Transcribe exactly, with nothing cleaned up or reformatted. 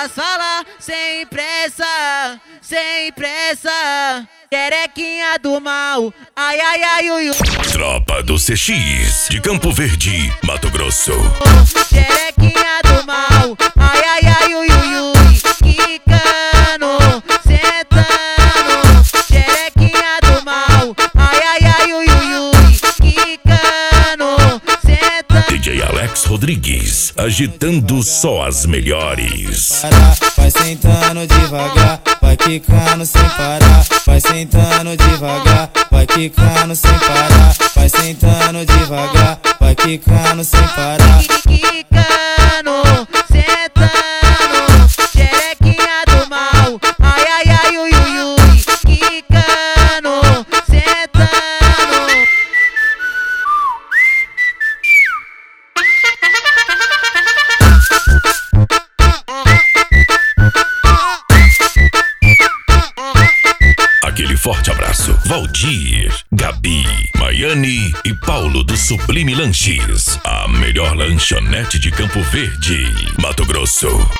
elas falam sem pressa, sem pressa. Xerequinha do mal, ai, ai, ai, ui, ui. Tropa do C X, de Campo Verde, Mato Grosso. Xerequinha do mal, ai, ai, ai, ui, ui, ui. Quicando, sentando. Xerequinha do mal, ai, ai, ai, ui, ui, ui. Quicando, sentando. D J Alex Rodrigues, agitando só as melhores. Vai sentando devagar, vai quicando sem parar. Vai sentando devagar, vai quicando sem parar. Vai sentando devagar, vai quicando sem parar. Quicando, sentando. Xerequinha do mal, ai, ai, ai, ui, ui, ui. Quicando, sentando. Aquele forte abraço. Valdir, Gabi, Maiane e Paulo do Sublime Lanches. A melhor lanchonete de Campo Verde, Mato Grosso.